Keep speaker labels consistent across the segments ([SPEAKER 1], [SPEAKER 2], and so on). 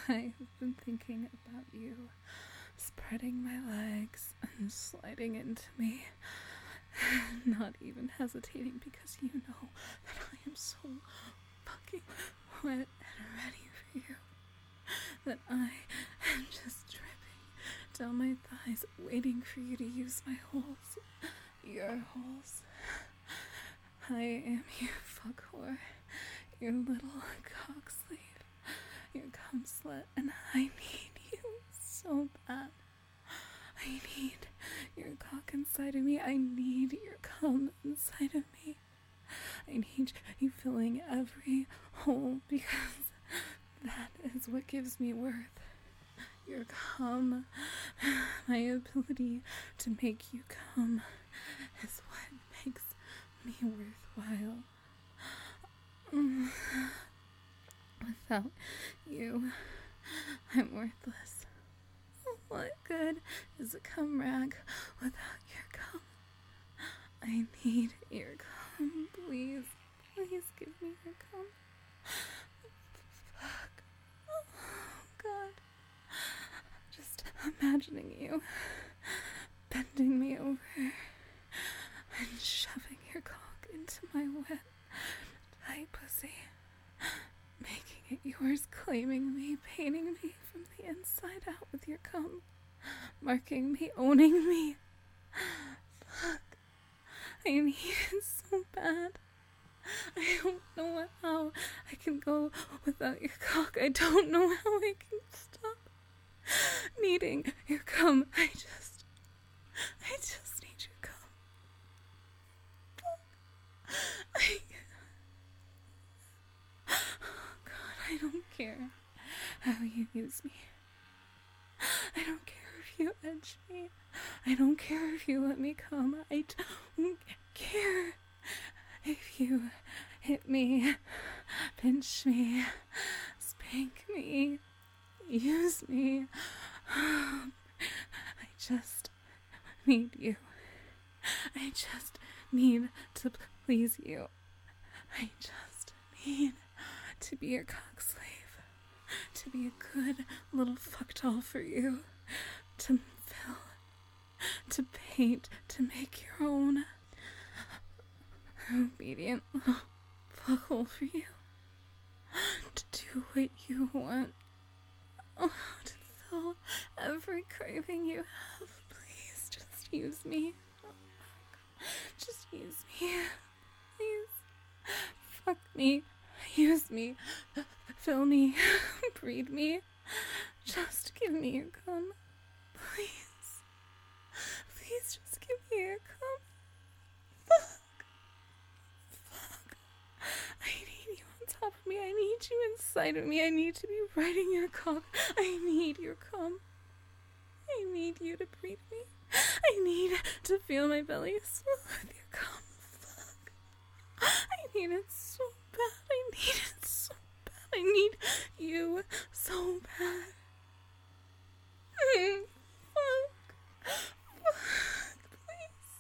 [SPEAKER 1] I've been thinking about you, spreading my legs and sliding into me, not even hesitating because you know that I am so fucking wet and ready for you, that I am just dripping down my thighs, waiting for you to use my holes, your holes. I am your fuck whore, your little cock slave, your cum slut, and I need you so bad. I need your cock inside of me. I need your cum inside of me. I need you filling every hole because that is what gives me worth. Your cum, my ability to make you cum is what makes me worthwhile. Without you, I'm worthless. What good is a cum rag without your cum? I need your cum. Please, please give me your cum. Fuck. Oh, God. Just imagining you bending me over and shoving your cock into my wet, tight pussy, making it yours, claiming me, painting me from the inside out with your cum, marking me, owning me. Fuck. I need it so bad. I don't know how I can go without your cock. I don't know how I can stop needing your cum. I just need your cum. Oh God, I don't care how you use me. I don't care if you edge me. I don't care if you let me come. I don't care if you hit me, pinch me, spank me, use me. I just need you. I just need to please you. I just need to be your cock slave, to be a good little fuck doll for you, to fill, to paint, to make your own obedient little fuckhole for you, to do what you want, to fill every craving you have. Please, just use me. Just use me. Please. Fuck me. Use me. Fill me. Breed me. Just give me your cum. Please. Please just give me your cum. Fuck. Fuck. I need you on top of me. I need you inside of me. I need to be riding your cock. I need your cum. I need you to breed me. I need to feel my belly swell with your cum. Fuck. I need it so bad. I need it so bad. I need you so bad. Fuck. Fuck. Please.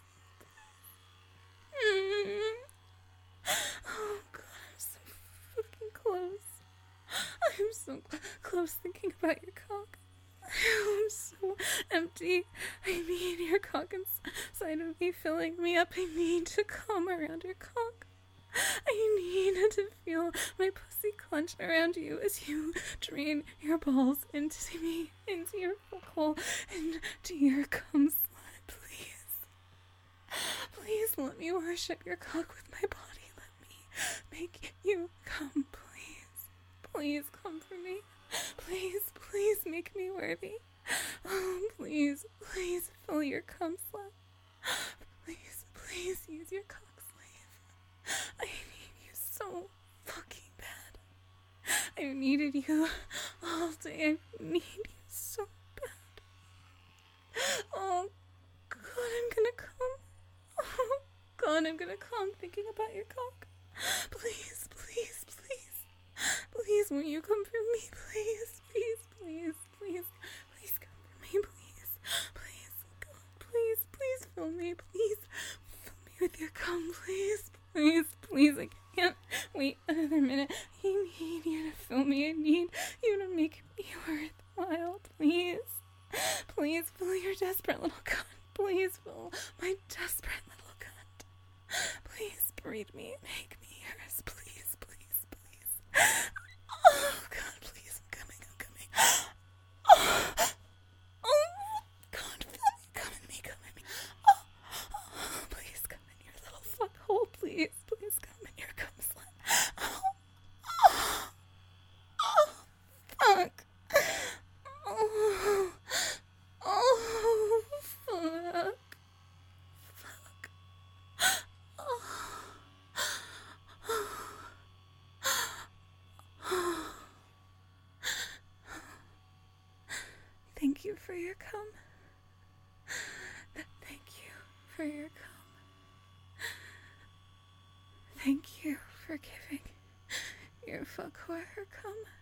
[SPEAKER 1] Oh God, I'm so fucking close. I'm so close thinking about your cock. I'm so empty. I need your cock inside of me, filling me up. I need to come around your cock. I need to feel my pussy clench around you as you drain your balls into me, into your hole, into your cum slut. Please. Please let me worship your cock with my body. Let me make you come, please. Please come for me. Please, please make me worthy. Oh, please, please fill your cum slut. Please, please use your cock slave. I need you so fucking bad. I needed you all day. I need you so bad. Oh, God, I'm gonna come. Oh, God, I'm gonna come thinking about your cock. Please, please, please. Please, will you come for me? Please, please, please, please. Please come for me, please. Please, God, please, please fill me, please. Fill me with your cum, please. Please, please, I can't wait another minute. I need you to fill me. I need you to make me your desperate little cunt. Please, Phil, my desperate little cunt. Please breed me and make me yours. Please, please, please. Oh, God, please, I'm coming. Oh, oh God, come in me. Oh, please come in your little fuckhole, please. Please come in your cum slut. Oh, fuck. Oh, fuck. Thank you for your cum. Thank you for your cum. Thank you for giving your fuck whore her cum.